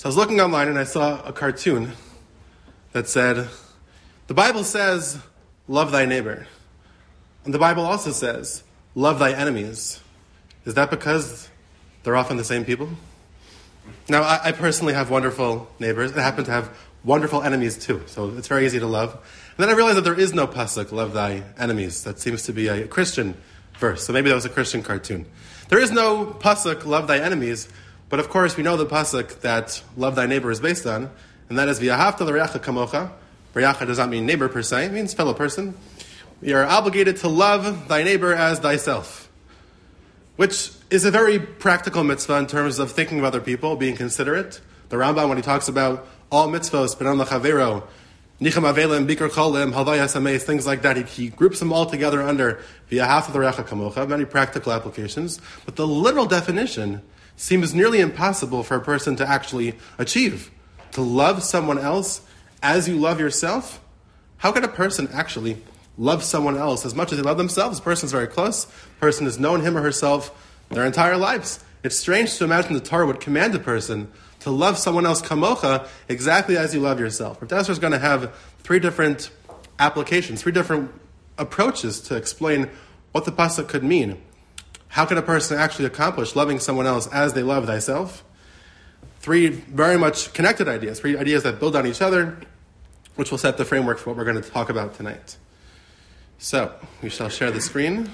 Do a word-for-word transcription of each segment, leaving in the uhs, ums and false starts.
So I was looking online and I saw a cartoon that said, the Bible says, love thy neighbor. And the Bible also says, love thy enemies. Is that because they're often the same people? Now, I, I personally have wonderful neighbors. I happen to have wonderful enemies too, so it's very easy to love. And then I realized that there is no pasuk, love thy enemies. That seems to be a Christian verse, so maybe that was a Christian cartoon. There is no pasuk, love thy enemies, but of course we know the pasuk that love thy neighbor is based on, and that is v'ahavta l'reacha kamocha. Reacha does not mean neighbor per se, it means fellow person. You are obligated to love thy neighbor as thyself, which is a very practical mitzvah in terms of thinking of other people, being considerate. The Rambam, when he talks about all mitzvahs, benan l'chavero, nicham avelim, bikar cholim, halvayas hameis, things like that, he, he groups them all together under v'ahavta l'reacha kamocha, many practical applications. But the literal definition seems nearly impossible for a person to actually achieve. To love someone else as you love yourself? How can a person actually love someone else as much as they love themselves? The person is very close. The person has known him or herself their entire lives. It's strange to imagine the Torah would command a person to love someone else kamocha exactly as you love yourself. Rav Dessler is going to have three different applications, three different approaches to explain what the pasuk could mean. How can a person actually accomplish loving someone else as they love thyself? Three very much connected ideas, three ideas that build on each other, which will set the framework for what we're going to talk about tonight. So, we shall share the screen.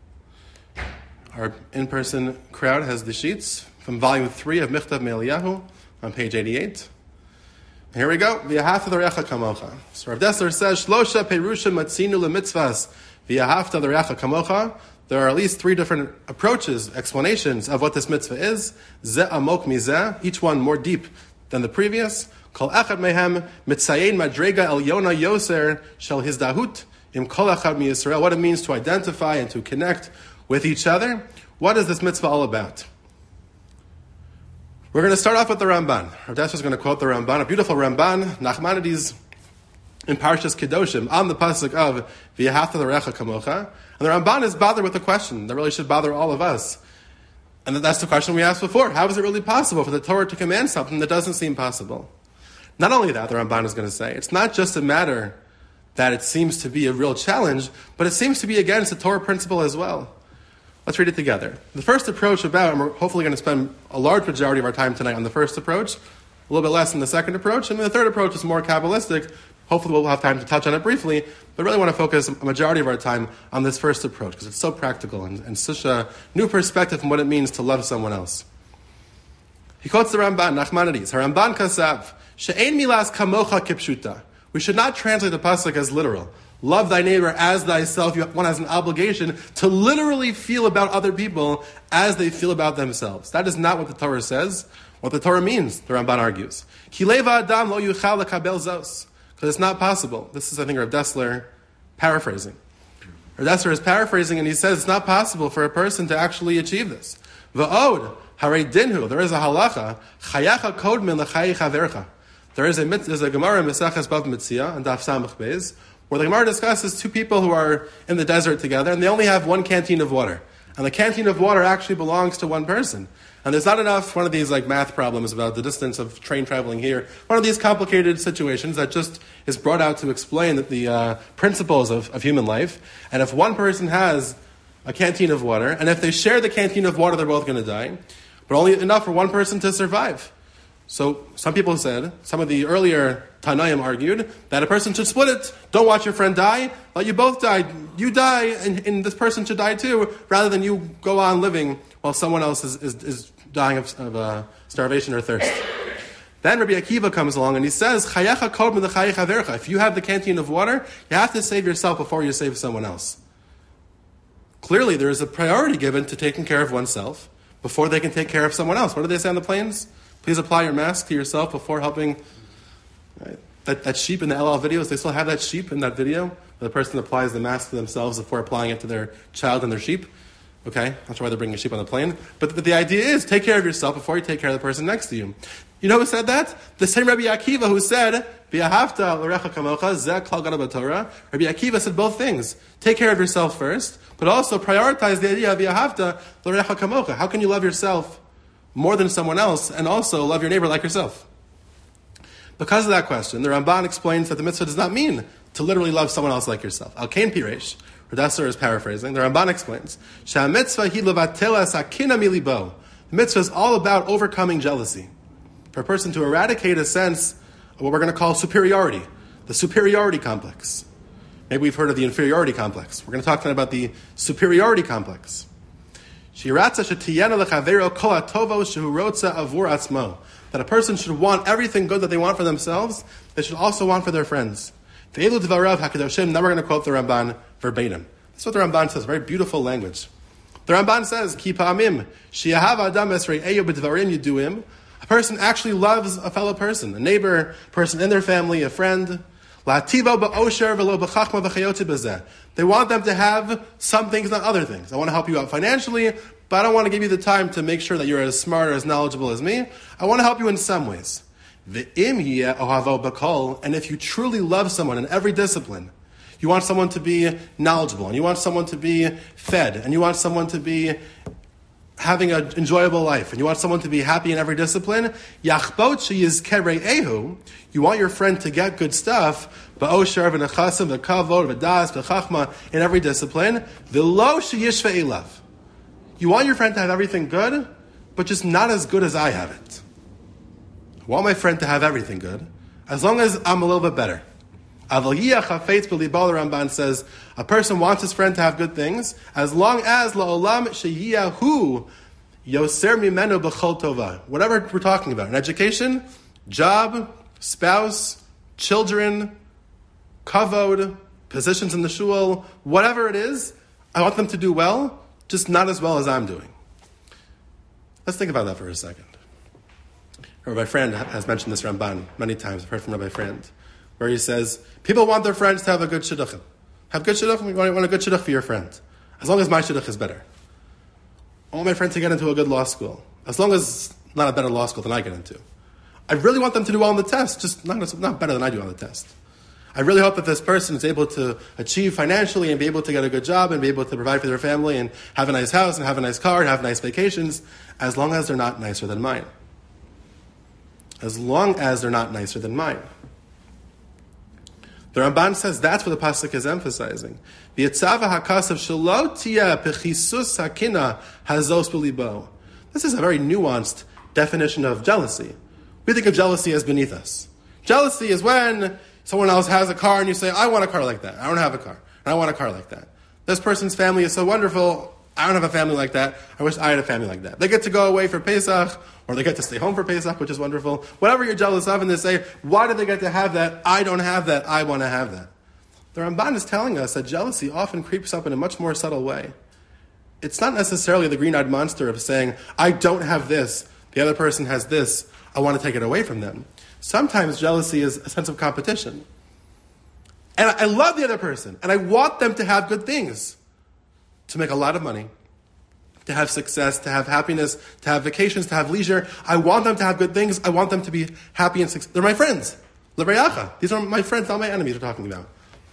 Our in-person crowd has the sheets from volume three of Michtav Me'Eliyahu on page eighty-eight. Here we go. V'ahavta l'reacha kamocha. So Rav Dessler says, Shlosha perusha matzinu lemitzvahs v'ahavta l'reacha kamocha. There are at least three different approaches, explanations of what this mitzvah is. Ze amok mizeh, each one more deep than the previous. Kol echad mehem mitzayin madrega el yona yoser shel hizdahut im kol echad mi Yisrael. What it means to identify and to connect with each other. What is this mitzvah all about? We're going to start off with the Ramban. Rav Dessler is going to quote the Ramban, a beautiful Ramban, Nachmanides in Parshas Kedoshim, on the pasuk of V'ahavta l'reacha kamocha. And the Ramban is bothered with a question that really should bother all of us. And that's the question we asked before. How is it really possible for the Torah to command something that doesn't seem possible? Not only that, the Ramban is going to say, it's not just a matter that it seems to be a real challenge, but it seems to be against the Torah principle as well. Let's read it together. The first approach about, and we're hopefully going to spend a large majority of our time tonight on the first approach, a little bit less on the second approach, and the third approach is more Kabbalistic. Hopefully we'll have time to touch on it briefly, but really want to focus a majority of our time on this first approach, because it's so practical and, and such a new perspective on what it means to love someone else. He quotes the Ramban, Nachmanides, Haramban Kasav, She'ein milas kamocha kipshuta. We should not translate the pasuk as literal. Love thy neighbor as thyself. One has an obligation to literally feel about other people as they feel about themselves. That is not what the Torah says. What the Torah means, the Ramban argues. Kileva adam lo yuchal lekabel zos. Because it's not possible. This is, I think, Rav Dessler paraphrasing. Rav Dessler is paraphrasing, and he says it's not possible for a person to actually achieve this. V'od, harei dinhu, there is a halacha, chayacha kodmin l'chayi chavercha. There is a, there's a Gemara in Meseches Bav Metzia, and Daf Samach Beis, where the Gemara discusses two people who are in the desert together, and they only have one canteen of water. And the canteen of water actually belongs to one person. And there's not enough, one of these like math problems about the distance of train traveling here, one of these complicated situations that just is brought out to explain that the uh, principles of, of human life. And if one person has a canteen of water, and if they share the canteen of water, they're both going to die, but only enough for one person to survive. So some people said, some of the earlier Tanaim argued, that a person should split it. Don't watch your friend die, let you both die. You die, and, and this person should die too, rather than you go on living while someone else is, is, is dying of, of uh, starvation or thirst. Then Rabbi Akiva comes along and he says, Chayacha kod min l'chayi chavercha. If you have the canteen of water, you have to save yourself before you save someone else. Clearly, there is a priority given to taking care of oneself before they can take care of someone else. What do they say on the planes? Please apply your mask to yourself before helping. Right? That, that sheep in the L L videos, they still have that sheep in that video. The person applies the mask to themselves before applying it to their child and their sheep. Okay, not sure why they're bringing a sheep on the plane. But, but the idea is, take care of yourself before you take care of the person next to you. You know who said that? The same Rabbi Akiva who said, V'ahavta l'recha kamocha, zeh klal gadol b'Torah. Rabbi Akiva said both things. Take care of yourself first, but also prioritize the idea of V'ahavta l'recha kamocha. How can you love yourself more than someone else and also love your neighbor like yourself? Because of that question, the Ramban explains that the mitzvah does not mean to literally love someone else like yourself. Al Kain Piresh, Radasser is paraphrasing, the Ramban explains, Shah mitzvah hi levatela sakina milibo. The mitzvah is all about overcoming jealousy. For a person to eradicate a sense of what we're going to call superiority, the superiority complex. Maybe we've heard of the inferiority complex. We're going to talk tonight about the superiority complex. That a person should want everything good that they want for themselves, they should also want for their friends. Now we're going to quote the Ramban verbatim. This is what the Ramban says, very beautiful language. The Ramban says, Ki pa'amim, she'ahav adam esrei eyo b'dvarim yiduim. A person actually loves a fellow person, a neighbor, a person in their family, a friend. La'ativo ba'osher v'lo b'chachma v'chayotze b'zeh. They want them to have some things, not other things. I want to help you out financially, but I don't want to give you the time to make sure that you're as smart or as knowledgeable as me. I want to help you in some ways. V'im yeh ohavo b'kol. And if you truly love someone in every discipline, you want someone to be knowledgeable, and you want someone to be fed, and you want someone to be having an enjoyable life, and you want someone to be happy in every discipline, yachbot sheyizkerei ehu, you want your friend to get good stuff, ba'osher v'nechasim v'kavod v'das v'chachma in every discipline, v'lo sheyishve elav. You want your friend to have everything good, but just not as good as I have it. I want my friend to have everything good, as long as I'm a little bit better. Aval chafetz b'libo, the Ramban says, a person wants his friend to have good things, as long as la'olam sheyiyahu yoser mimenu b'chol tova. Whatever we're talking about, in education, job, spouse, children, kavod, positions in the shul, whatever it is, I want them to do well, just not as well as I'm doing. Let's think about that for a second. Rabbi Friend has mentioned this Ramban many times. I've heard from Rabbi Friend, where he says, people want their friends to have a good shidduchim. Have good shidduchim, you want a good shidduch for your friend. As long as my shidduch is better. I want my friend to get into a good law school. As long as not a better law school than I get into. I really want them to do well on the test, just not, not better than I do on the test. I really hope that this person is able to achieve financially and be able to get a good job and be able to provide for their family and have a nice house and have a nice car and have nice vacations, as long as they're not nicer than mine. As long as they're not nicer than mine. The Ramban says that's what the pasuk is emphasizing. This is a very nuanced definition of jealousy. We think of jealousy as beneath us. Jealousy is when someone else has a car and you say, I want a car like that. I don't have a car. And I want a car like that. This person's family is so wonderful. I don't have a family like that. I wish I had a family like that. They get to go away for Pesach, or they get to stay home for Pesach, which is wonderful. Whatever you're jealous of, and they say, why do they get to have that? I don't have that. I want to have that. The Ramban is telling us that jealousy often creeps up in a much more subtle way. It's not necessarily the green-eyed monster of saying, I don't have this. The other person has this. I want to take it away from them. Sometimes jealousy is a sense of competition. And I love the other person, and I want them to have good things. To make a lot of money, to have success, to have happiness, to have vacations, to have leisure. I want them to have good things. I want them to be happy and successful. They're my friends. L'reyacha. These are my friends, not my enemies we're talking about.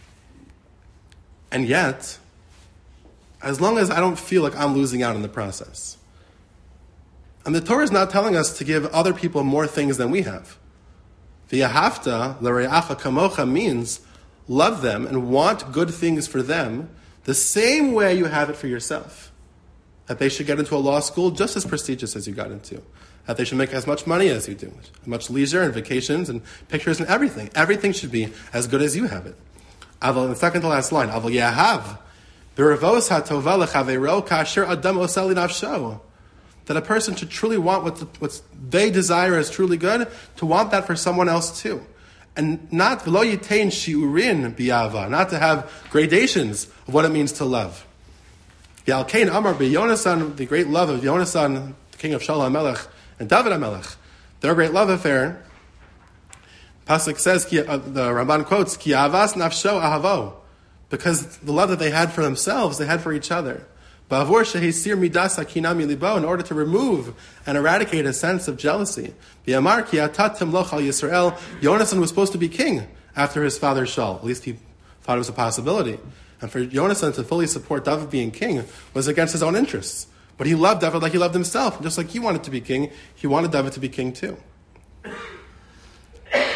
And yet, as long as I don't feel like I'm losing out in the process. And the Torah is not telling us to give other people more things than we have. V'yahavta l'reyacha kamocha means love them and want good things for them the same way you have it for yourself. That they should get into a law school just as prestigious as you got into. That they should make as much money as you do. As much leisure and vacations and pictures and everything. Everything should be as good as you have it. Aval, the second to last line. Aval yahav. B'revos ha'tova l'chaveiro kasher adam osel nafsho. That a person should truly want what, the, what they desire as truly good, to want that for someone else too. And not v'lo yitain shiurin biyava, not to have gradations of what it means to love. Yalkein Amar b'Yonasan, the great love of Yonasan, the king of Shaul HaMelech, and David HaMelech, their great love affair. Pasuk says, uh, the Ramban quotes, Ki avas nafsho ahavo, because the love that they had for themselves, they had for each other. Ba'avor shehisir midas hakinam milibo, in order to remove and eradicate a sense of jealousy. B'yamar ki atat timloch al Yisrael, Yonasan was supposed to be king after his father Shaul. At least he thought it was a possibility. And for Yonasan to fully support David being king was against his own interests. But he loved David like he loved himself. Just like he wanted to be king, he wanted David to be king too.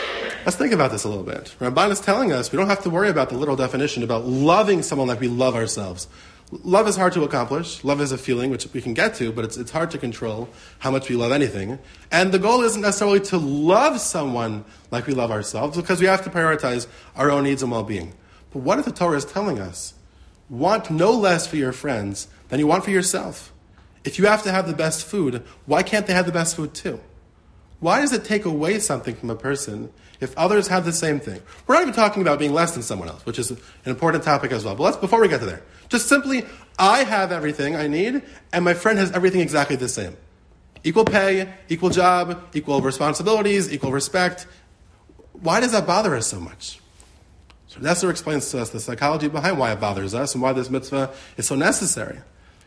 Let's think about this a little bit. Ramban is telling us we don't have to worry about the literal definition about loving someone like we love ourselves. Love is hard to accomplish. Love is a feeling which we can get to, but it's, it's hard to control how much we love anything. And the goal isn't necessarily to love someone like we love ourselves, because we have to prioritize our own needs and well-being. But what if the Torah is telling us, want no less for your friends than you want for yourself? If you have to have the best food, why can't they have the best food too? Why does it take away something from a person if others have the same thing? We're not even talking about being less than someone else, which is an important topic as well. But let's, before we get to there, just simply, I have everything I need, and my friend has everything exactly the same. Equal pay, equal job, equal responsibilities, equal respect. Why does that bother us so much? So Nesser explains to us the psychology behind why it bothers us and why this mitzvah is so necessary.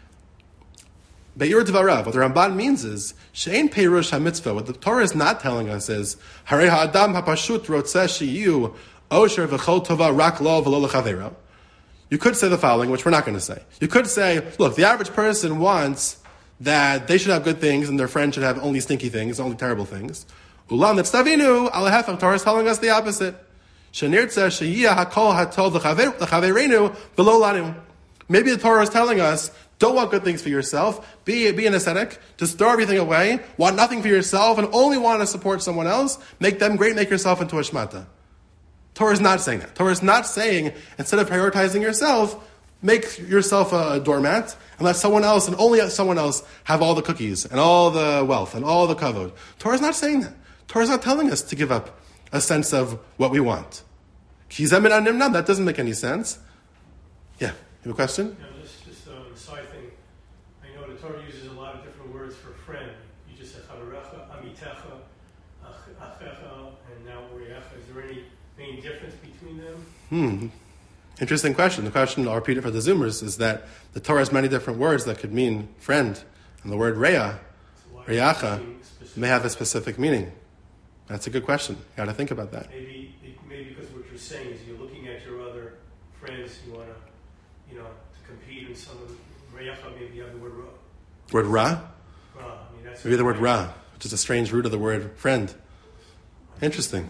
Be'ir Dvarav, what the Ramban means is, She'ein Peirush HaMitzvah, what the Torah is not telling us is, Harei ha'adam ha'pashut rotzeh she'yu osher v'chol tova rak lo v'lo l'chavero. You could say the following, which we're not going to say. You could say, look, the average person wants that they should have good things and their friend should have only stinky things, only terrible things. Ulam netztavinu, alehefach, Torah is telling us the opposite. She'nirtzeh she'yia hakol hatol l'chaverenu v'lo lanu. Maybe the Torah is telling us, don't want good things for yourself. Be, be an ascetic. Just throw everything away. Want nothing for yourself and only want to support someone else. Make them great. Make yourself into a shmata. Torah is not saying that. Torah is not saying, instead of prioritizing yourself, make yourself a doormat and let someone else and only someone else have all the cookies and all the wealth and all the kavod. Torah is not saying that. Torah is not telling us to give up a sense of what we want. That doesn't make any sense. Yeah, you have a question? Yeah, just, just uh, a side thing. I know the Torah uses a lot of different words for friend. You just said Chavarecha, Amitecha, Achecha, and now Uriacha. Is there any main difference between them? Hmm. Interesting question. The question, I'll repeat it for the Zoomers, is that the Torah has many different words that could mean friend. And the word Reya, so Reyacha, may have a specific meaning. That's a good question. You got to think about that. Maybe, maybe because what you're saying is you're looking at your other friends, you want to, you know, to compete in some of the Reyacha, maybe you have the word Ra. Word Ra? Ra. I mean, that's maybe the word Ra, which is a strange root of the word friend. Interesting.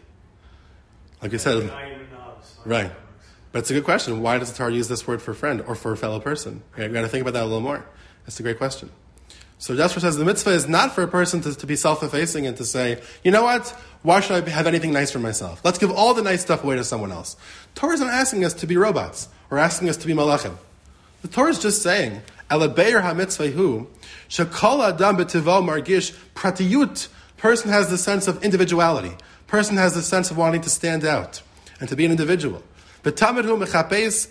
Like you said, right. But it's a good question. Why does the Torah use this word for friend or for a fellow person? You've got to think about that a little more. That's a great question. So Jasper says the mitzvah is not for a person to, to be self-effacing and to say, you know what, why should I have anything nice for myself? Let's give all the nice stuff away to someone else. Torah isn't asking us to be robots or asking us to be malachim. The Torah is just saying, Elabeir ha-mitzvahu, shekol adam b'tivo margish pratiyut. Person has the sense of individuality. Person has the sense of wanting to stand out and to be an individual. A person's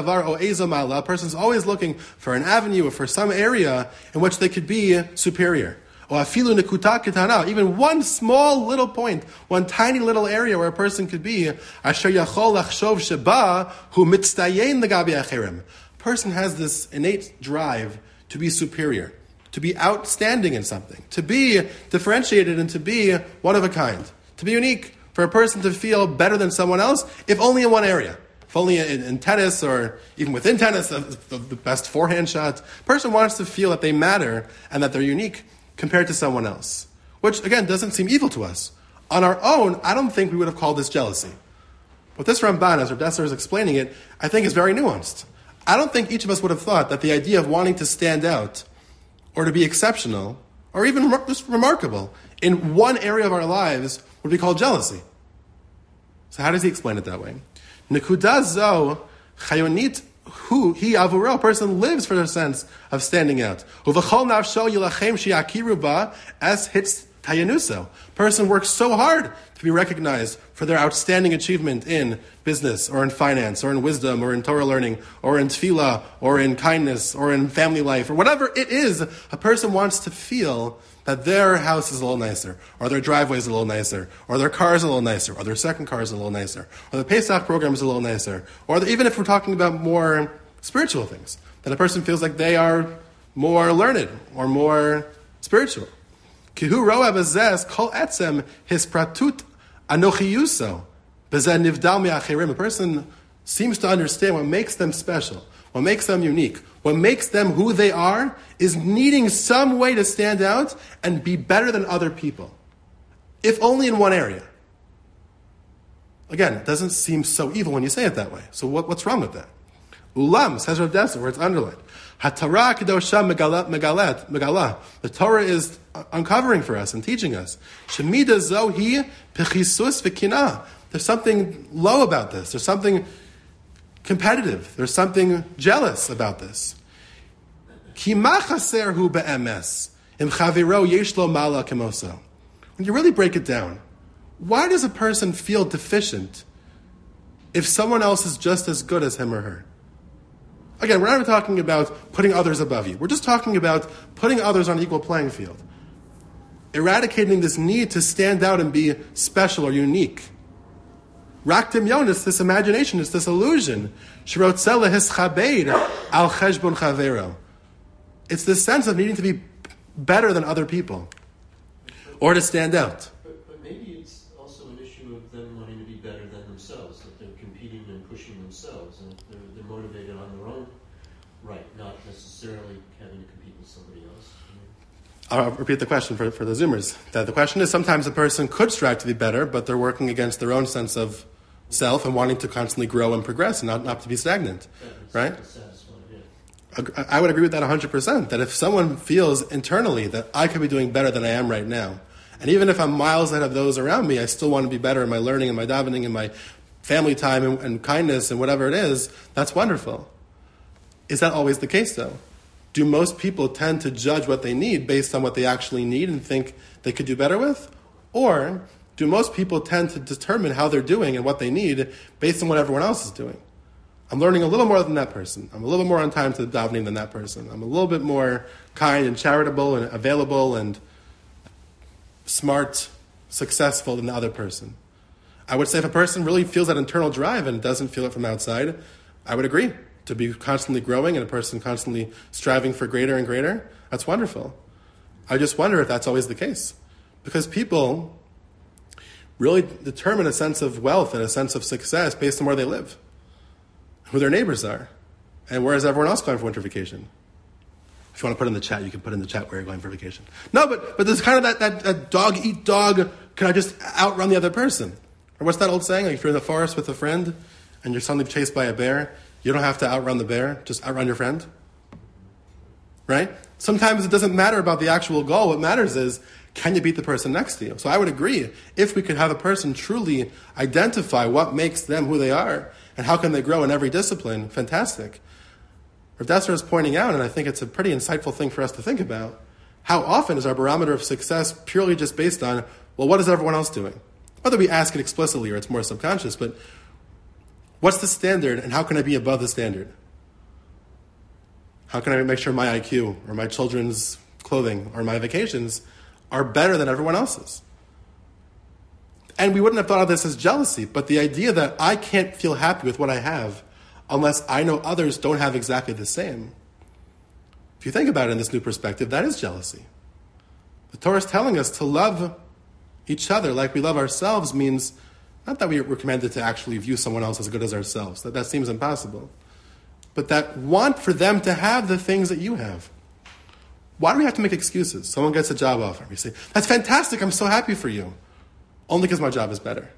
always looking for an avenue or for some area in which they could be superior. Even one small little point, one tiny little area where a person could be. A person has this innate drive to be superior, to be outstanding in something, to be differentiated and to be one of a kind, to be unique. For a person to feel better than someone else, if only in one area. If only in, in tennis or even within tennis, the, the, the best forehand shot. A person wants to feel that they matter and that they're unique compared to someone else. Which, again, doesn't seem evil to us. On our own, I don't think we would have called this jealousy. But this Ramban, as Rav Dessler is explaining it, I think is very nuanced. I don't think each of us would have thought that the idea of wanting to stand out or to be exceptional or even just remarkable in one area of our lives would be called jealousy. So how does he explain it that way? Nekuda zo chayonit hu hi avuro. A person lives for the sense of standing out. Uvachol nafsho yilachem sheyakiru ba es hitz tayanuso. Person works so hard to be recognized for their outstanding achievement in business or in finance or in wisdom or in Torah learning or in tefillah or in kindness or in family life or whatever it is. A person wants to feel that their house is a little nicer, or their driveway is a little nicer, or their car is a little nicer, or their second car is a little nicer, or the Pesach program is a little nicer, or the, even if we're talking about more spiritual things, that a person feels like they are more learned or more spiritual. Kihu roa bezes kol etzem his pratut anochiyuso bezeh nivdal me'achirim. A person seems to understand what makes them special, what makes them unique, what makes them who they are is needing some way to stand out and be better than other people. If only in one area. Again, it doesn't seem so evil when you say it that way. So what, what's wrong with that? Ulam, says Rav Dessler, where it's underlined. HaTorah kedosha megalet, megala. The Torah is uncovering for us and teaching us. Shemida zohi pechisus v'kina. There's something low about this. There's something competitive. There's something jealous about this. Ki ma chaser hu be'emes im chaviro yesh lo mala kemoso. When you really break it down, why does a person feel deficient if someone else is just as good as him or her? Again, we're not even talking about putting others above you. We're just talking about putting others on an equal playing field. Eradicating this need to stand out and be special or unique. Rak demyon is this imagination, it's this illusion. Shirotzel hischabeid al cheshbon chavero. It's this sense of needing to be better than other people or to stand out. But, but maybe it's also an issue of them wanting to be better than themselves, that they're competing and pushing themselves, and they're, they're motivated on their own right, not necessarily having to compete with somebody else. I'll repeat the question for, for the Zoomers. That the question is, sometimes a person could strive to be better, but they're working against their own sense of self and wanting to constantly grow and progress and not, not to be stagnant, right? I would agree with that one hundred percent, that if someone feels internally that I could be doing better than I am right now, and even if I'm miles ahead of those around me, I still want to be better in my learning and my davening and my family time and, and kindness and whatever it is, that's wonderful. Is that always the case, though? Do most people tend to judge what they need based on what they actually need and think they could do better with? Or do most people tend to determine how they're doing and what they need based on what everyone else is doing? I'm learning a little more than that person. I'm a little bit more on time to the davening than that person. I'm a little bit more kind and charitable and available and smart, successful than the other person. I would say if a person really feels that internal drive and doesn't feel it from outside, I would agree. To be constantly growing and a person constantly striving for greater and greater, that's wonderful. I just wonder if that's always the case. Because people really determine a sense of wealth and a sense of success based on where they live, who their neighbors are, and where is everyone else going for winter vacation. If you want to put in the chat, you can put in the chat where you're going for vacation. No, but but there's kind of that, that, that dog eat dog, can I just outrun the other person? Or what's that old saying? Like if you're in the forest with a friend and you're suddenly chased by a bear, you don't have to outrun the bear, just outrun your friend. Right? Sometimes it doesn't matter about the actual goal. What matters is, can you beat the person next to you? So I would agree, if we could have a person truly identify what makes them who they are, and how can they grow in every discipline, fantastic. Rav Dessler is pointing out, and I think it's a pretty insightful thing for us to think about, how often is our barometer of success purely just based on, well, what is everyone else doing? Whether we ask it explicitly or it's more subconscious, but what's the standard and how can I be above the standard? How can I make sure my I Q or my children's clothing or my vacations are better than everyone else's? And we wouldn't have thought of this as jealousy, but the idea that I can't feel happy with what I have unless I know others don't have exactly the same. If you think about it in this new perspective, that is jealousy. The Torah is telling us to love each other like we love ourselves means not that we we're commanded to actually view someone else as good as ourselves. That, that seems impossible. But that want for them to have the things that you have. Why do we have to make excuses? Someone gets a job offer. We say, that's fantastic, I'm so happy for you. Only because my job is better.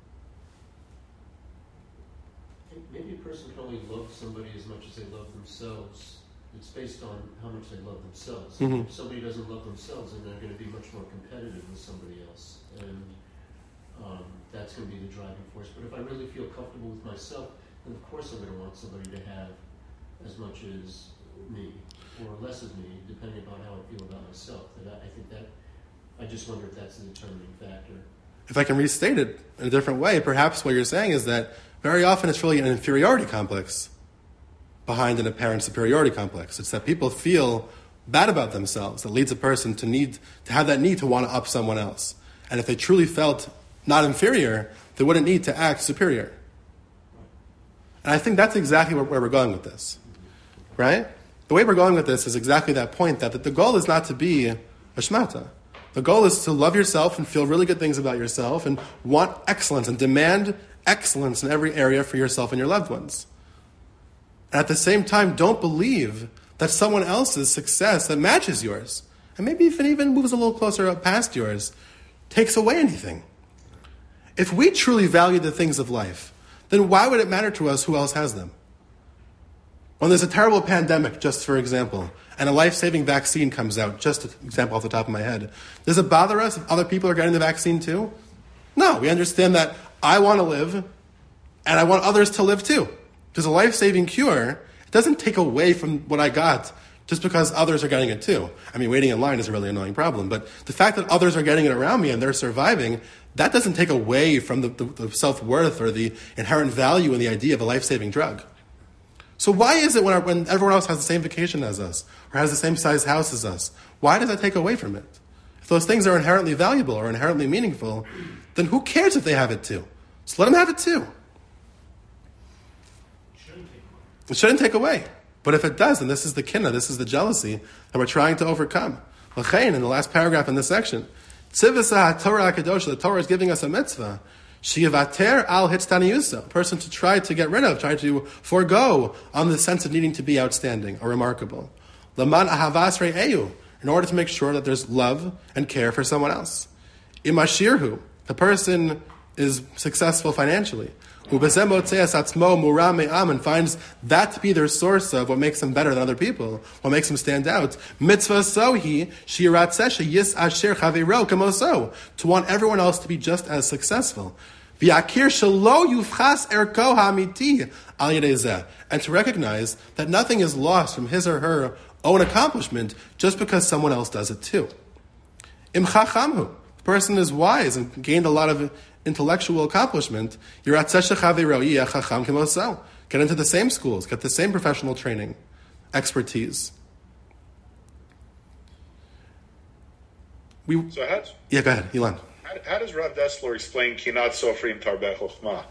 Maybe a person can only love somebody as much as they love themselves. It's based on how much they love themselves. Mm-hmm. If somebody doesn't love themselves, then they're going to be much more competitive with somebody else. And um, that's going to be the driving force. But if I really feel comfortable with myself, then of course I'm going to want somebody to have as much as me, or less of me, depending upon how I feel about myself. That I, I think that, I just wonder if that's the determining factor. If I can restate it in a different way, perhaps what you're saying is that very often it's really an inferiority complex behind an apparent superiority complex. It's that people feel bad about themselves that leads a person to need to have that need to want to up someone else. And if they truly felt not inferior, they wouldn't need to act superior. And I think that's exactly where, where we're going with this. Right? The way we're going with this is exactly that point, that, that the goal is not to be a shmata. The goal is to love yourself and feel really good things about yourself and want excellence and demand excellence in every area for yourself and your loved ones. And at the same time, don't believe that someone else's success that matches yours, and maybe if it even moves a little closer up past yours, takes away anything. If we truly value the things of life, then why would it matter to us who else has them? When there's a terrible pandemic, just for example, and a life-saving vaccine comes out, just an example off the top of my head, does it bother us if other people are getting the vaccine too? No, we understand that I want to live, and I want others to live too. There's a life-saving cure. It doesn't take away from what I got just because others are getting it too. I mean, waiting in line is a really annoying problem, but the fact that others are getting it around me and they're surviving, that doesn't take away from the, the, the self-worth or the inherent value in the idea of a life-saving drug. So why is it when, our, when everyone else has the same vacation as us or has the same size house as us, why does that take away from it? If those things are inherently valuable or inherently meaningful, then who cares if they have it too? Just let them have it too. It shouldn't take away. But if it does, then this is the kinna, this is the jealousy that we're trying to overcome. L'chein, in the last paragraph in this section, Tzivasa Torah HaKadosh, the Torah is giving us a mitzvah. Shivater al hitztaniyusa, a person to try to get rid of, try to forego on the sense of needing to be outstanding or remarkable. Laman ahavas re'eyu, in order to make sure that there's love and care for someone else. Imashirhu, the person is successful financially. Ubezem motzeas atzmo muram me'am, and finds that to be their source of what makes them better than other people, what makes them stand out. Mitzvah sohi shiratzeh yis asher chaviro kamoso, to want everyone else to be just as successful. V'yakir shelo yufchas erko ha'amiti al yedei zeh, and to recognize that nothing is lost from his or her own accomplishment just because someone else does it too. Im chachamhu, the person is wise and gained a lot of intellectual accomplishment. Get into the same schools, get the same professional training, expertise. We, so how, yeah, go ahead, Ilan. How, how does Rav Dessler explain Kinat Sofrim Tarbeh Chochmah?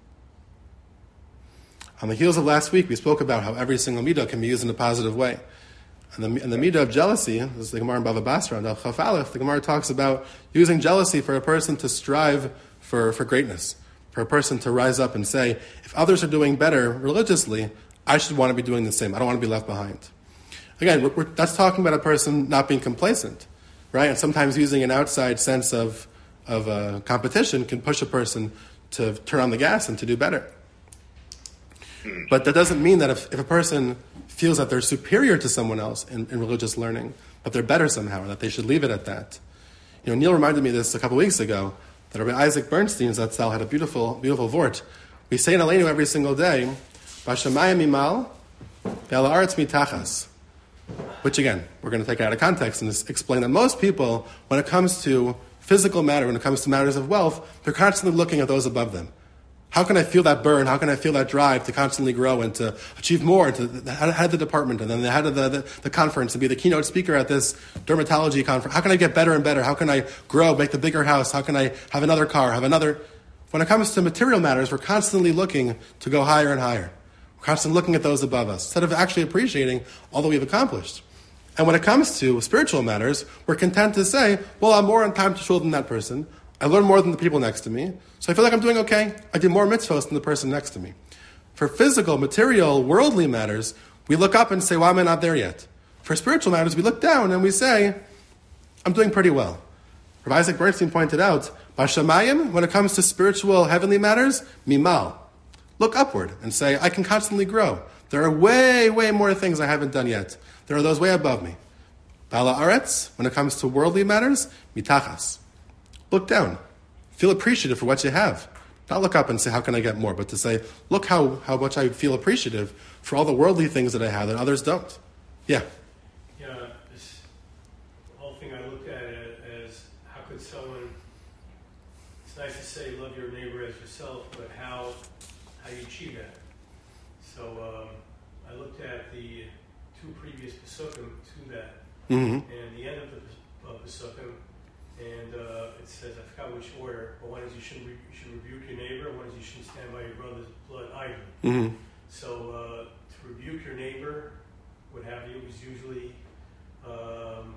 On the heels of last week, we spoke about how every single midah can be used in a positive way. And the, and the midah of jealousy, this is the Gemara in Bava Basra, and Al Chaf Aleph, the Gemara talks about using jealousy for a person to strive for, for greatness, for a person to rise up and say, if others are doing better religiously, I should want to be doing the same. I don't want to be left behind. Again, we're, we're, that's talking about a person not being complacent, right? And sometimes using an outside sense of, of uh, competition can push a person to turn on the gas and to do better. But that doesn't mean that if, if a person feels that they're superior to someone else in, in religious learning, that they're better somehow, or that they should leave it at that. You know, Neil reminded me of this a couple of weeks ago, that Rabbi Isaac Bernstein Zatzal had a beautiful, beautiful vort. We say in Aleinu every single day, Bashamayim mimal, Ve'al haaretz mitachas. Which again, we're going to take it out of context and just explain that most people, when it comes to physical matter, when it comes to matters of wealth, they're constantly looking at those above them. How can I feel that burn? How can I feel that drive to constantly grow and to achieve more, and to the head of the department and then the head of the, the, the conference and be the keynote speaker at this dermatology conference? How can I get better and better? How can I grow, make the bigger house? How can I have another car, have another... When it comes to material matters, we're constantly looking to go higher and higher. We're constantly looking at those above us instead of actually appreciating all that we've accomplished. And when it comes to spiritual matters, we're content to say, well, I'm more on time to shul than that person. I learn more than the people next to me, so I feel like I'm doing okay. I do more mitzvahs than the person next to me. For physical, material, worldly matters, we look up and say, why am I not there yet? For spiritual matters, we look down and we say, I'm doing pretty well. Rabbi Isaac Bernstein pointed out, Bashamayim, when it comes to spiritual, heavenly matters, mimal. Look upward and say, I can constantly grow. There are way, way more things I haven't done yet. There are those way above me. Bala aretz, when it comes to worldly matters, mitachas. Look down. Feel appreciative for what you have. Not look up and say, how can I get more? But to say, look how, how much I feel appreciative for all the worldly things that I have that others don't. Yeah. Yeah, this whole thing, I looked at it as, how could someone, it's nice to say love your neighbor as yourself, but how how you achieve that. So um, I looked at the two previous Pesukim to that, Mm-hmm. and the end of the uh, Pesukim, and uh, it says, I forgot which order, but one is you should, re- you should rebuke your neighbor, one is you shouldn't stand by your brother's blood idly. Mm-hmm. So uh, to rebuke your neighbor, what have you, is usually um,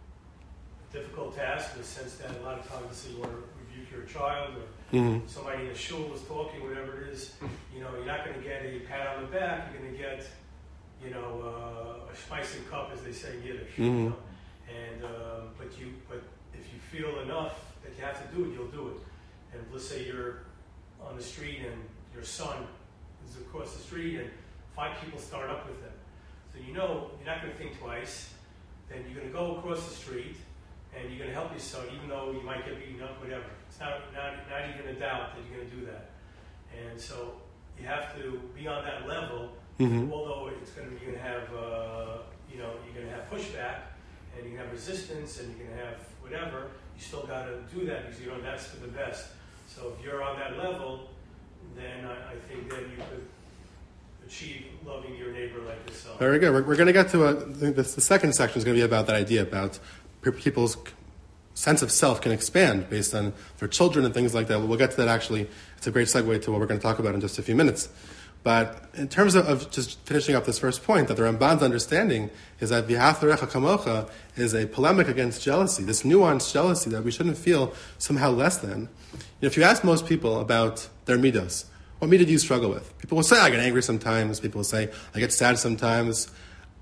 a difficult task in the sense that a lot of times, let's say you want to rebuke your child, or Mm-hmm. somebody in the shul is talking, whatever it is, you know, you're not going to get a pat on the back, you're going to get, you know, uh, a spicy cup, as they say in Yiddish. Mm-hmm. You know? And, um, but you, but if you feel enough that you have to do it, you'll do it. And let's say you're on the street and your son is across the street and five people start up with him. So you know you're not going to think twice. Then you're going to go across the street and you're going to help your son, even though you might get beaten up, whatever. It's not, not, not even a doubt that you're going to do that. And so you have to be on that level, mm-hmm. although it's going to be, you're going to have, uh, you know, you're going to have pushback and you're going to have resistance and you're going to have whatever. You still got to do that because you know that's for the best. So if you're on that level, then I, I think then you could achieve loving your neighbor like yourself. Very good. We're, we're going to get to a, I think this, the second section is going to be about that idea about people's sense of self can expand based on their children and things like that. We'll get to that actually. It's a great segue to what we're going to talk about in just a few minutes. But in terms of, of just finishing up this first point, that the Ramban's understanding is that v'ahavta l'recha kamocha is a polemic against jealousy, this nuanced jealousy that we shouldn't feel somehow less than. You know, if you ask most people about their midos, what midah do you struggle with? People will say, I get angry sometimes. People will say, I get sad sometimes.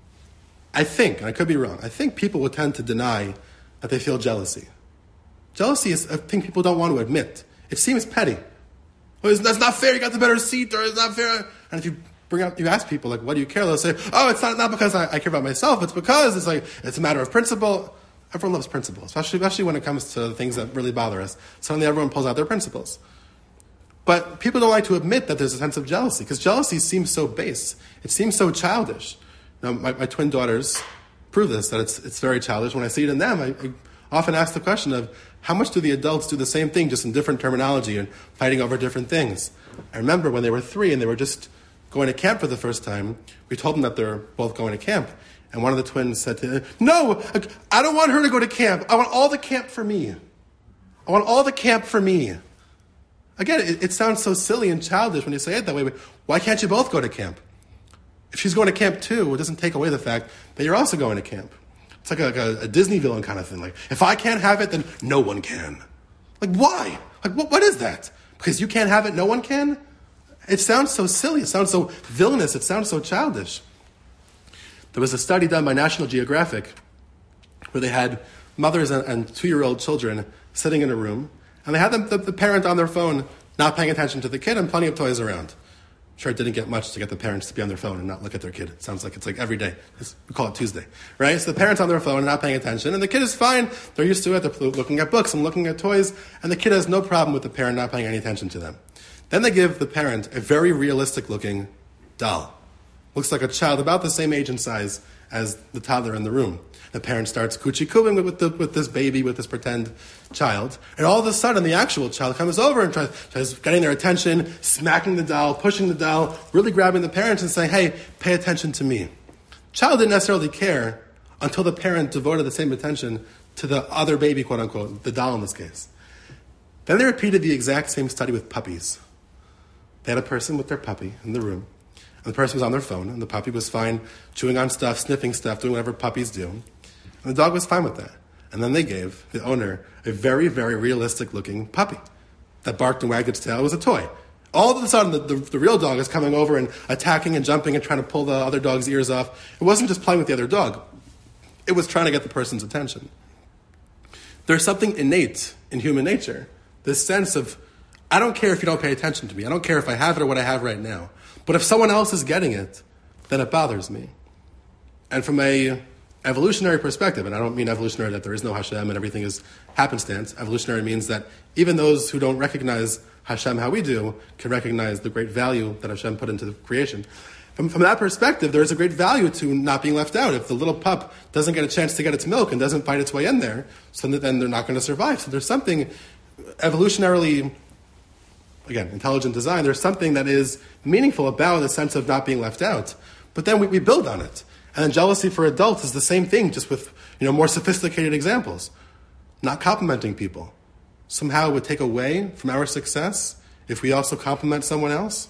I think, and I could be wrong, I think people will tend to deny that they feel jealousy. Jealousy is a thing people don't want to admit. It seems petty. Well, that's not fair, you got the better seat, or it's not fair. And if you bring up, you ask people, like, what do you care? They'll say, oh, it's not, not because I, I care about myself, it's because it's like, it's a matter of principle. Everyone loves principles, especially, especially when it comes to things that really bother us. Suddenly everyone pulls out their principles. But people don't like to admit that there's a sense of jealousy, because jealousy seems so base. It seems so childish. Now, my, my twin daughters prove this, that it's it's very childish. When I see it in them, I, I often ask the question of, how much do the adults do the same thing, just in different terminology and fighting over different things? I remember when they were three and they were just going to camp for the first time, we told them that they're both going to camp. And one of the twins said to them, no, I don't want her to go to camp. I want all the camp for me. I want all the camp for me. Again, it, it sounds so silly and childish when you say it that way, but why can't you both go to camp? If she's going to camp too, it doesn't take away the fact that you're also going to camp. It's like a, like a, a Disney villain kind of thing. Like, if I can't have it, then no one can. Like, why? Like, what, what is that? Because you can't have it, no one can? It sounds so silly. It sounds so villainous. It sounds so childish. There was a study done by National Geographic where they had mothers and, and two-year-old children sitting in a room, and they had them, the, the parent on their phone not paying attention to the kid and plenty of toys around. Sure, it didn't get much to get the parents to be on their phone and not look at their kid. It sounds like it's like every day. It's, we call it Tuesday, right? So the parents on their phone and not paying attention, and the kid is fine. They're used to it. They're looking at books and looking at toys, and the kid has no problem with the parent not paying any attention to them. Then they give the parent a very realistic-looking doll. Looks like a child about the same age and size as the toddler in the room. The parent starts coochie-cooing with, the, with this baby, with this pretend child. And all of a sudden, the actual child comes over and tries, tries getting their attention, smacking the doll, pushing the doll, really grabbing the parents and saying, hey, pay attention to me. Child didn't necessarily care until the parent devoted the same attention to the other baby, quote-unquote, the doll in this case. Then they repeated the exact same study with puppies. They had a person with their puppy in the room. And the person was on their phone, and the puppy was fine, chewing on stuff, sniffing stuff, doing whatever puppies do. And the dog was fine with that. And then they gave the owner a very, very realistic-looking puppy that barked and wagged its tail. It was a toy. All of a sudden, the, the, the real dog is coming over and attacking and jumping and trying to pull the other dog's ears off. It wasn't just playing with the other dog. It was trying to get the person's attention. There's something innate in human nature, this sense of, I don't care if you don't pay attention to me. I don't care if I have it or what I have right now. But if someone else is getting it, then it bothers me. And from a evolutionary perspective, and I don't mean evolutionary that there is no Hashem and everything is happenstance. Evolutionary means that even those who don't recognize Hashem how we do can recognize the great value that Hashem put into the creation. From, from that perspective, there is a great value to not being left out. If the little pup doesn't get a chance to get its milk and doesn't fight its way in there, so that then they're not going to survive. So there's something evolutionarily, again, intelligent design, there's something that is meaningful about the sense of not being left out. But then we, we build on it. And then jealousy for adults is the same thing, just with, you know, more sophisticated examples. Not complimenting people. Somehow it would take away from our success if we also compliment someone else.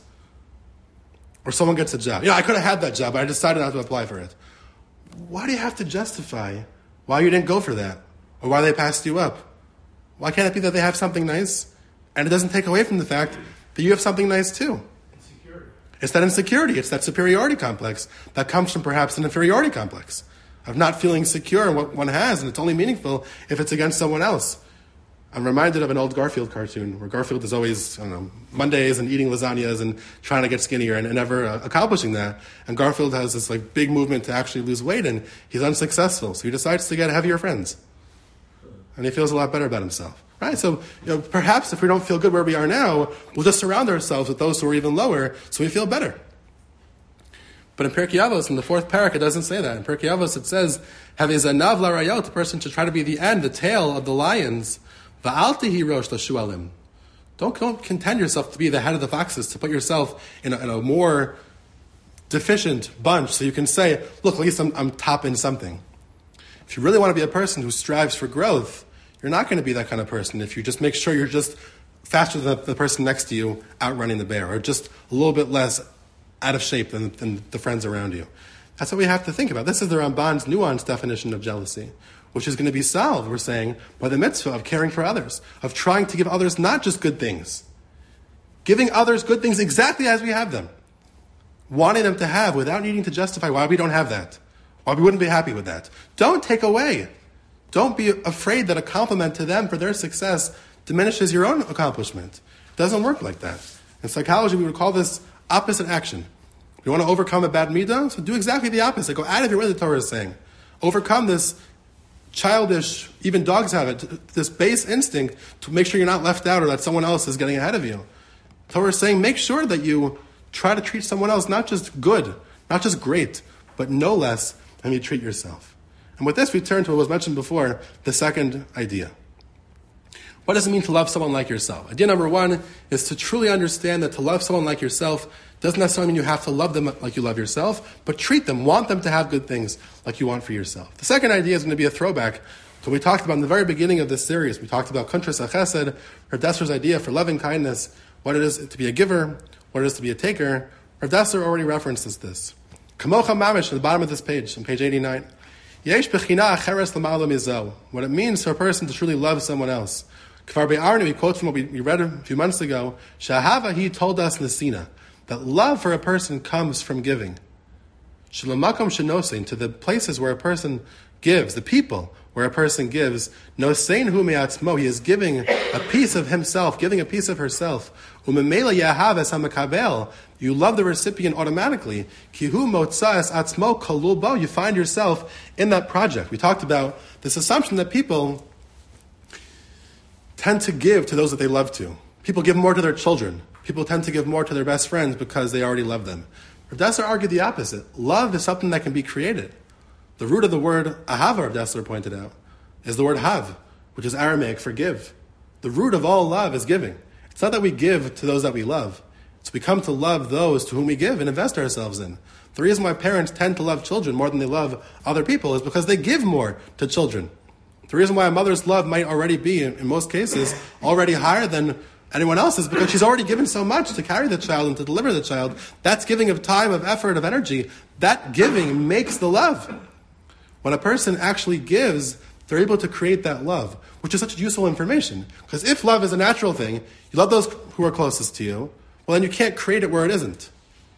Or someone gets a job. You know, I could have had that job, but I decided not to apply for it. Why do you have to justify why you didn't go for that? Or why they passed you up? Why can't it be that they have something nice, and it doesn't take away from the fact that you have something nice too? Insecurity. It's that insecurity. It's that superiority complex that comes from perhaps an inferiority complex of not feeling secure in what one has, and it's only meaningful if it's against someone else. I'm reminded of an old Garfield cartoon where Garfield is always, I don't know, Mondays and eating lasagnas and trying to get skinnier and, and never uh, accomplishing that. And Garfield has this like big movement to actually lose weight, and he's unsuccessful. So he decides to get heavier friends. And he feels a lot better about himself. Right? So, you know, perhaps if we don't feel good where we are now, we'll just surround ourselves with those who are even lower so we feel better. But in Pirkei Avos, in the fourth parak, it doesn't say that. In Pirkei Avos, it says, Havizanav larayot, the person should try to be the end, the tail of the lions. Va'altihi rosh l'shualim. Don't, don't contend yourself to be the head of the foxes, to put yourself in a, in a more deficient bunch so you can say, look, at least I'm, I'm top in something. If you really want to be a person who strives for growth, you're not going to be that kind of person if you just make sure you're just faster than the, the person next to you outrunning the bear, or just a little bit less out of shape than, than the friends around you. That's what we have to think about. This is the Ramban's nuanced definition of jealousy, which is going to be solved, we're saying, by the mitzvah of caring for others, of trying to give others not just good things, giving others good things exactly as we have them, wanting them to have without needing to justify why we don't have that, why we wouldn't be happy with that. Don't take away. Don't be afraid that a compliment to them for their success diminishes your own accomplishment. It doesn't work like that. In psychology, we would call this opposite action. You want to overcome a bad midah? So do exactly the opposite. Go out of your way, the Torah is saying. Overcome this childish, even dogs have it, this base instinct to make sure you're not left out or that someone else is getting ahead of you. The Torah is saying, make sure that you try to treat someone else not just good, not just great, but no less than you treat yourself. And with this, we turn to what was mentioned before, the second idea. What does it mean to love someone like yourself? Idea number one is to truly understand that to love someone like yourself doesn't necessarily mean you have to love them like you love yourself, but treat them, want them to have good things like you want for yourself. The second idea is going to be a throwback to what we talked about in the very beginning of this series. We talked about Kuntras HaChesed, Rav Dessler's idea for loving kindness, what it is to be a giver, what it is to be a taker. Rav Dessler already references this. Kamocha Mamish, at the bottom of this page, on page eighty-nine. Yesh b'china acheres l'ma'ala mizel. What it means for a person to truly love someone else. Kvar be'arnu, we quote from what we, we read a few months ago, Shahava, he told us in the Sina, that love for a person comes from giving. Shalamakam shenosein, to the places where a person gives, the people where a person gives, nosein hu me'atzmo, he is giving a piece of himself, giving a piece of herself. Umemela yahav es hamakabel, you love the recipient automatically. Kihu motzas atzmo kolul bo, you find yourself in that project. We talked about this assumption that people tend to give to those that they love to. People give more to their children. People tend to give more to their best friends because they already love them. Rav Dessler argued the opposite. Love is something that can be created. The root of the word ahava, Rav Dessler pointed out, is the word hav, which is Aramaic for give. The root of all love is giving. It's not that we give to those that we love. It's we come to love those to whom we give and invest ourselves in. The reason why parents tend to love children more than they love other people is because they give more to children. The reason why a mother's love might already be, in, in most cases, already higher than anyone else is because she's already given so much to carry the child and to deliver the child. That's giving of time, of effort, of energy. That giving makes the love. When a person actually gives, they're able to create that love, which is such useful information. Because if love is a natural thing, you love those who are closest to you, well then you can't create it where it isn't.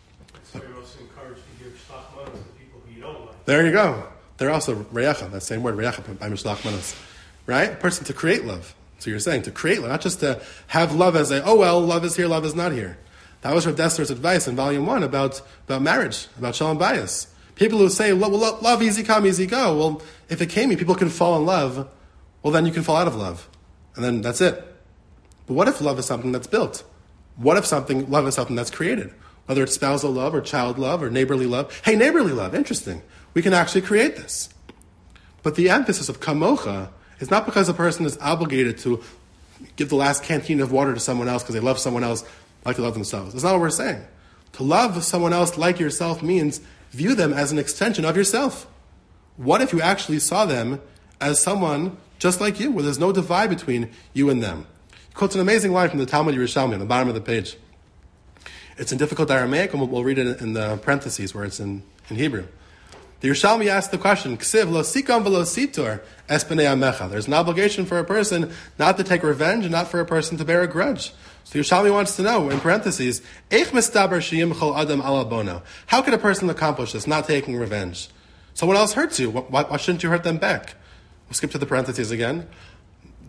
So you're also encouraged to give shlach manos to people who you don't like. There you go. They're also reyacha, that same word, reyacha, by mishlach manos. Right? A person to create love. So you're saying to create love, not just to have love as a, oh well, love is here, love is not here. That was Rav Dessler's advice in volume one about, about marriage, about shalom bayis. People who say, well, love, love, easy come, easy go. Well, if it came, people can fall in love, well then you can fall out of love. And then that's it. But what if love is something that's built? What if something love is something that's created? Whether it's spousal love or child love or neighborly love. Hey, neighborly love, interesting. We can actually create this. But the emphasis of kamocha is not because a person is obligated to give the last canteen of water to someone else because they love someone else like they love themselves. That's not what we're saying. To love someone else like yourself means view them as an extension of yourself. What if you actually saw them as someone just like you, where there's no divide between you and them? He quotes an amazing line from the Talmud Yerushalmi on the bottom of the page. It's in difficult Aramaic, and we'll, we'll read it in the parentheses where it's in, in Hebrew. The Yerushalmi asked the question, Ksiv lo sikam v'lo sitor es b'nei amecha. There's an obligation for a person not to take revenge and not for a person to bear a grudge. So the Yerushalmi wants to know, in parentheses, Eich mistaber sheyimchol adam ala bono. How could a person accomplish this, not taking revenge? Someone else hurts you. Why, why shouldn't you hurt them back? We'll skip to the parentheses again.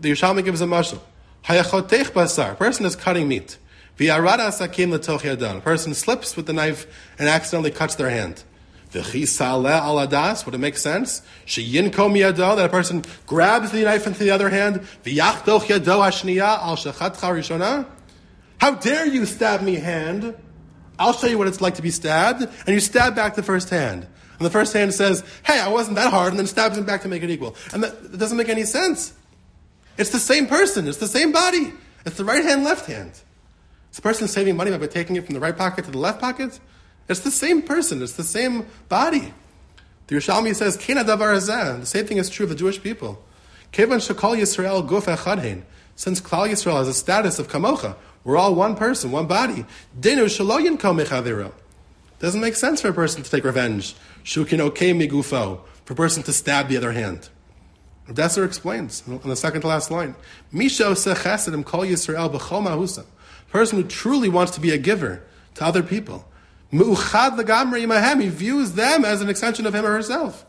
the Yerushalmi gives a mashal. Hayachotech basar. A person is cutting meat. V'yarada sakim l'toch yadon. A person slips with the knife and accidentally cuts their hand. V'chisaleh al adas. Would it make sense? Sheyinkom yado. That a person grabs the knife into the other hand. V'yachdoch yado hashniya al shachatcha rishona. How dare you stab me, hand? I'll show you what it's like to be stabbed. And you stab back the first hand. And the first hand says, hey, I wasn't that hard, and then stabs him back to make it equal. And that, that doesn't make any sense. It's the same person. It's the same body. It's the right hand, left hand. Is the person saving money by taking it from the right pocket to the left pocket? It's the same person. It's the same body. The Yerushalmi says, Kena davar hazeh. The same thing is true of the Jewish people. Kevan shekol Yisrael guf echad hein. Since Klal Yisrael has a status of kamocha, we're all one person, one body. Denu shelo yinkom mechaviro. Doesn't make sense for a person to take revenge. Shukin okei migufo. For a person to stab the other hand. Rav Desser explains on the second to last line. Misha oseh chesedim kol Yisrael b'chol mahusa. A person who truly wants to be a giver to other people. Mu'uchad legamrei imahem. He views them as an extension of him or herself.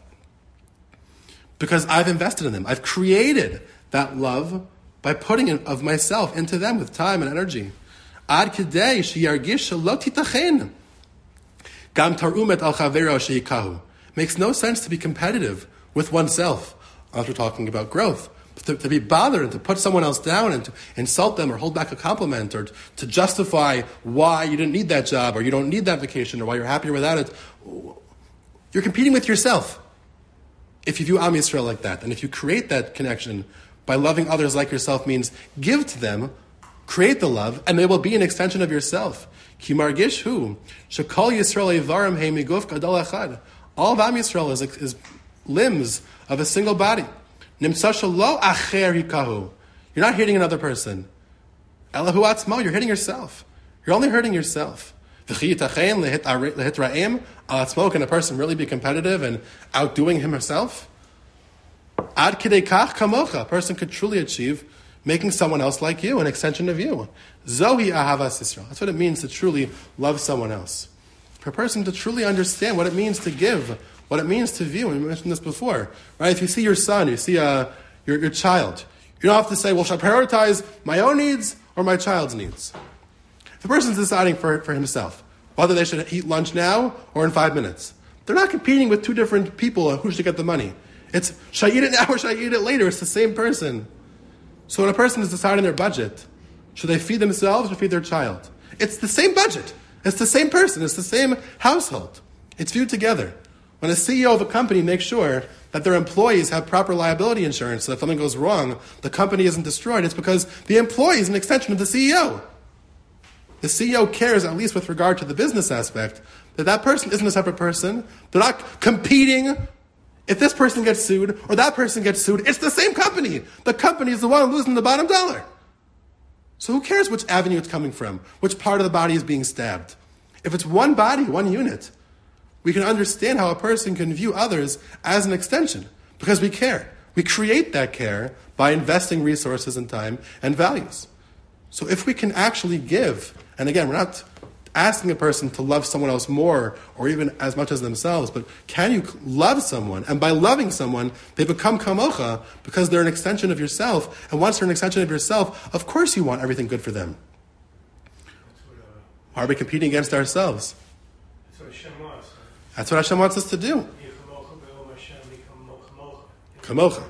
Because I've invested in them. I've created that love by putting in, of myself into them with time and energy. Ad kedei sheyargish shelo titachen. Gam tarumet al chavero sheikahu. Makes no sense to be competitive with oneself. Unless we're talking about growth. But to, to be bothered and to put someone else down and to insult them or hold back a compliment or to justify why you didn't need that job or you don't need that vacation or why you're happier without it. You're competing with yourself. If you view Am Yisrael like that, and if you create that connection by loving others like yourself means give to them, create the love, and they will be an extension of yourself. Ki margish hu, shekol Yisrael evarim he miguf gadol echad. All of Am Yisrael is, is limbs of a single body. Nimtza shelo acher hikahu. You're not hitting another person. Elahu atzmo, you're hitting yourself. You're only hurting yourself. V'chi yitachen lehit ra'im al atzmo. Can a person really be competitive and outdoing him herself? Ad kidei kach kamocha. A person could truly achieve making someone else like you, an extension of you. Zohi ahavas Yisrael. That's what it means to truly love someone else. For a person to truly understand what it means to give, what it means to view, and we mentioned this before, right? If you see your son, you see uh, your, your child, you don't have to say, well, should I prioritize my own needs or my child's needs? If the person's deciding for, for himself, whether they should eat lunch now or in five minutes, they're not competing with two different people on who should get the money. It's, should I eat it now or should I eat it later? It's the same person. So when a person is deciding their budget, should they feed themselves or feed their child? It's the same budget. It's the same person. It's the same household. It's viewed together. When a C E O of a company makes sure that their employees have proper liability insurance so that if something goes wrong, the company isn't destroyed, it's because the employee is an extension of the C E O. The C E O cares, at least with regard to the business aspect, that that person isn't a separate person. They're not competing. If this person gets sued or that person gets sued, it's the same company. The company is the one losing the bottom dollar. So who cares which avenue it's coming from, which part of the body is being stabbed? If it's one body, one unit, we can understand how a person can view others as an extension because we care. We create that care by investing resources and time and values. So if we can actually give, and again, we're not asking a person to love someone else more or even as much as themselves, but can you love someone? And by loving someone, they become kamocha because they're an extension of yourself. And once they're an extension of yourself, of course you want everything good for them. Why are we competing against ourselves? That's what Hashem wants. That's what Hashem wants us to do. Kamocha.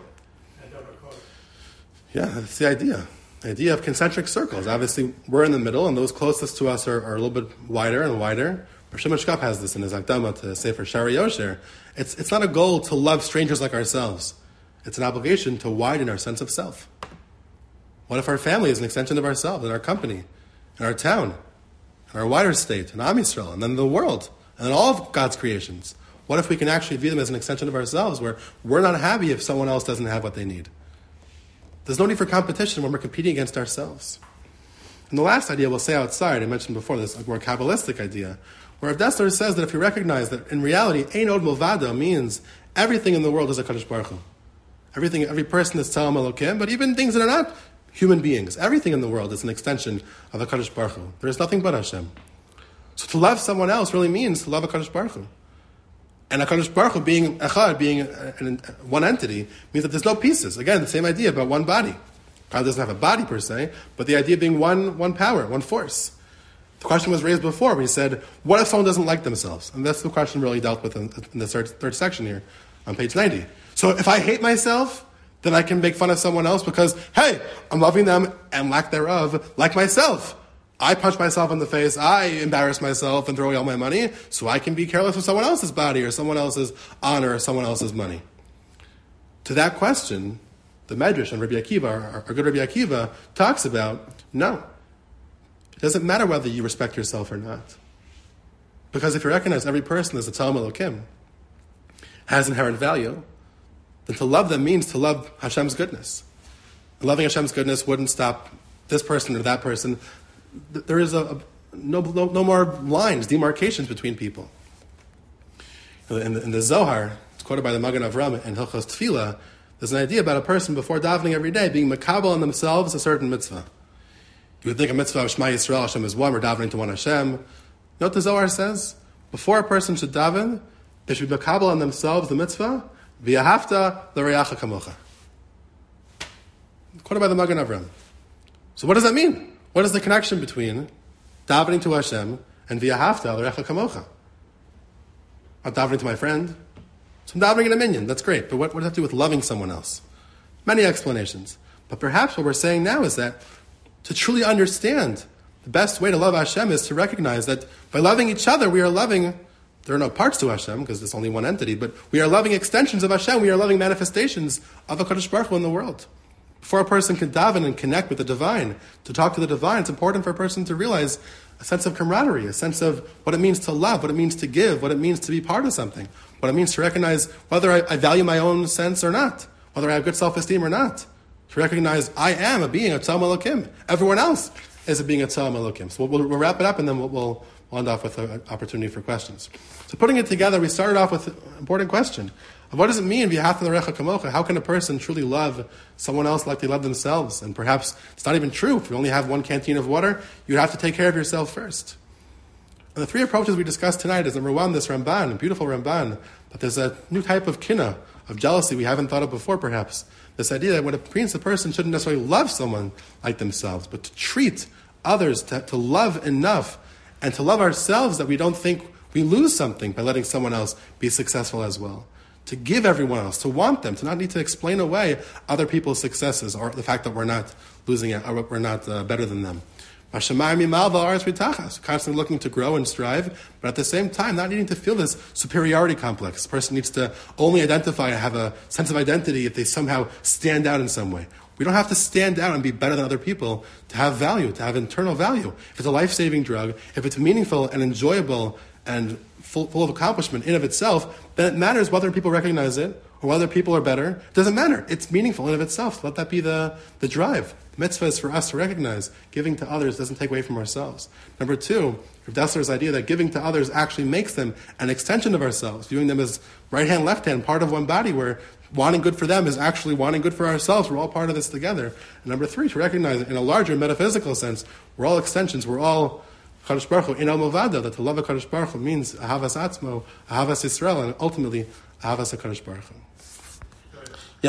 Yeah, that's the idea. The idea of concentric circles. Obviously, we're in the middle, and those closest to us are, are a little bit wider and wider. Rav Shimon Shkop has this in his Akdama to Sefer Shari Yosher. It's, it's not a goal to love strangers like ourselves. It's an obligation to widen our sense of self. What if our family is an extension of ourselves, and our company, and our town, and our wider state, and Am Yisrael, and then the world, and then all of God's creations? What if we can actually view them as an extension of ourselves, where we're not happy if someone else doesn't have what they need? There's no need for competition when we're competing against ourselves. And the last idea we'll say outside, I mentioned before, this more Kabbalistic idea, where Rav Dessler says that if you recognize that in reality, Ein Od Milvado means everything in the world is a Kadosh Baruch Hu. Everything, every person is Tzelem Elokim, but even things that are not human beings, everything in the world is an extension of a Kadosh Baruch Hu. There is nothing but Hashem. So to love someone else really means to love a Kadosh Baruch Hu. And HaKadosh Baruch Hu being echad, being an, one entity, means that there's no pieces. Again, the same idea about one body. God doesn't have a body per se, but the idea being one, one power, one force. The question was raised before. We said, what if someone doesn't like themselves? And that's the question really dealt with in, in the third, third section here on page ninety. So if I hate myself, then I can make fun of someone else because, hey, I'm loving them and lack thereof like myself. I punch myself in the face, I embarrass myself and throw away all my money, so I can be careless with someone else's body or someone else's honor or someone else's money. To that question, the Medrash on Rabbi Akiva, our, our good Rabbi Akiva, talks about, no. It doesn't matter whether you respect yourself or not. Because if you recognize every person as a Tzelem Elokim, has inherent value, then to love them means to love Hashem's goodness. And loving Hashem's goodness wouldn't stop this person or that person. There is a, a no, no, no more lines, demarcations between people. In the, in the Zohar, it's quoted by the Magen Avram in Hilchos Tefillah, there's an idea about a person before davening every day being makabel on themselves a certain mitzvah. You would think a mitzvah of Shema Yisrael, Hashem is one, we're davening to one Hashem. You know what the Zohar says? Before a person should daven, they should be makabel on themselves the mitzvah, v'yahavta l'reacha kamocha. Quoted by the Magen Avram. So what does that mean? What is the connection between davening to Hashem and v'yahavta l'reacha kamocha? I'm davening to my friend, so I'm davening in a minyan, that's great, but what, what does that have to do with loving someone else? Many explanations. But perhaps what we're saying now is that to truly understand, the best way to love Hashem is to recognize that by loving each other, we are loving, there are no parts to Hashem, because there's only one entity, but we are loving extensions of Hashem, we are loving manifestations of HaKadosh Baruch Hu in the world. Before a person can daven and connect with the divine, to talk to the divine, it's important for a person to realize a sense of camaraderie, a sense of what it means to love, what it means to give, what it means to be part of something, what it means to recognize whether I, I value my own sense or not, whether I have good self-esteem or not. To recognize I am a being, a Tzelem Elokim. Everyone else is a being, a Tzelem Elokim. So we'll, we'll wrap it up and then we'll, we'll, we'll end off with an opportunity for questions. So putting it together, we started off with an important question. What does it mean, v'yahavta l'reacha kamocha? How can a person truly love someone else like they love themselves? And perhaps it's not even true. If you only have one canteen of water, you'd have to take care of yourself first. And the three approaches we discussed tonight is, number one, this Ramban, beautiful Ramban, that there's a new type of kinna, of jealousy we haven't thought of before perhaps. This idea that what it means, the person shouldn't necessarily love someone like themselves, but to treat others, to, to love enough, and to love ourselves that we don't think we lose something by letting someone else be successful as well. To give everyone else, to want them, to not need to explain away other people's successes or the fact that we're not losing it, or we're not uh, better than them. Constantly looking to grow and strive, but at the same time not needing to feel this superiority complex. The person needs to only identify and have a sense of identity if they somehow stand out in some way. We don't have to stand out and be better than other people to have value, to have internal value. If it's a life-saving drug, if it's meaningful and enjoyable and full, full of accomplishment in of itself, then it matters whether people recognize it or whether people are better. It doesn't matter. It's meaningful in of itself. Let that be the, the drive. The mitzvah is for us to recognize giving to others doesn't take away from ourselves. Number two, Rav Dessler's idea that giving to others actually makes them an extension of ourselves, viewing them as right hand, left hand, part of one body, where wanting good for them is actually wanting good for ourselves. We're all part of this together. And number three, to recognize in a larger metaphysical sense, we're all extensions. We're all Kadosh Baruch Hu, in Al Movada, that to love a Kadosh Baruch Hu means Ahavas Atzmo, Ahavas Yisrael, and ultimately Ahavas HaKadosh Baruch Hu.